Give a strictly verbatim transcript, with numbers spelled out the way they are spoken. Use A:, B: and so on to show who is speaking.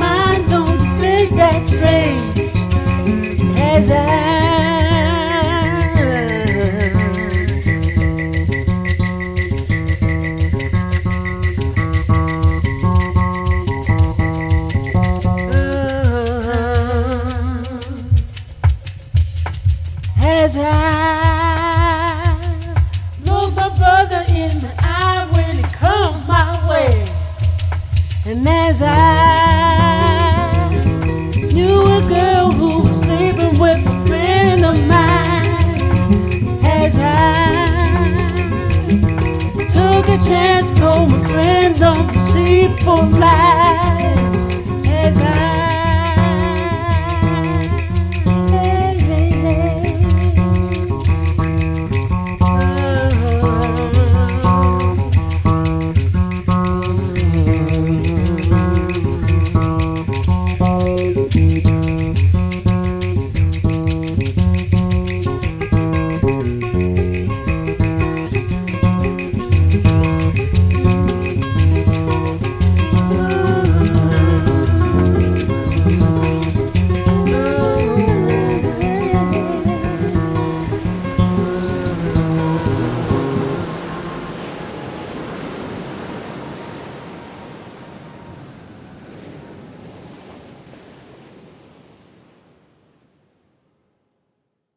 A: mind, don't you think that's strange? As I As I look my brother in the eye when it comes my way, and as I knew a girl who was sleeping with a friend of mine, as I took a chance, told my friend don't deceitful lie.